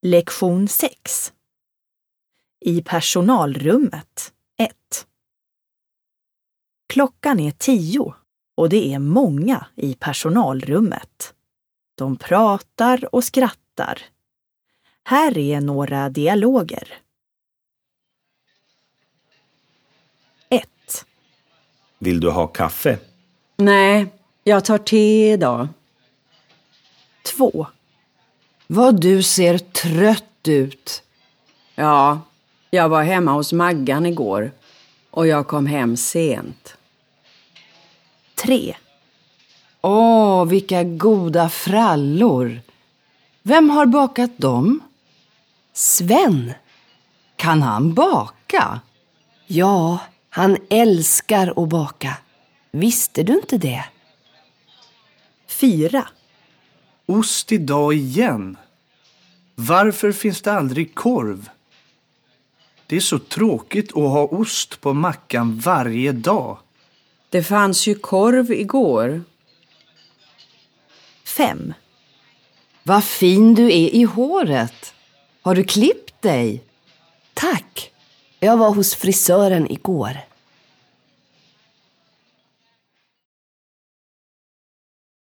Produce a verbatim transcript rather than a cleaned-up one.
Lektion sex. I personalrummet ett. Klockan är tio och det är många i personalrummet. De pratar och skrattar. Här är några dialoger. ett. Vill du ha kaffe? Nej, jag tar te idag. två. Vad du ser trött ut. Ja, jag var hemma hos Maggan igår och jag kom hem sent. tre. Åh, vilka goda frallor. Vem har bakat dem? Sven. Kan han baka? Ja, han älskar att baka. Visste du inte det? fyra. Ost idag igen. Varför finns det aldrig korv? Det är så tråkigt att ha ost på mackan varje dag. Det fanns ju korv igår. fem. Vad fin du är i håret. Har du klippt dig? Tack. Jag var hos frisören igår.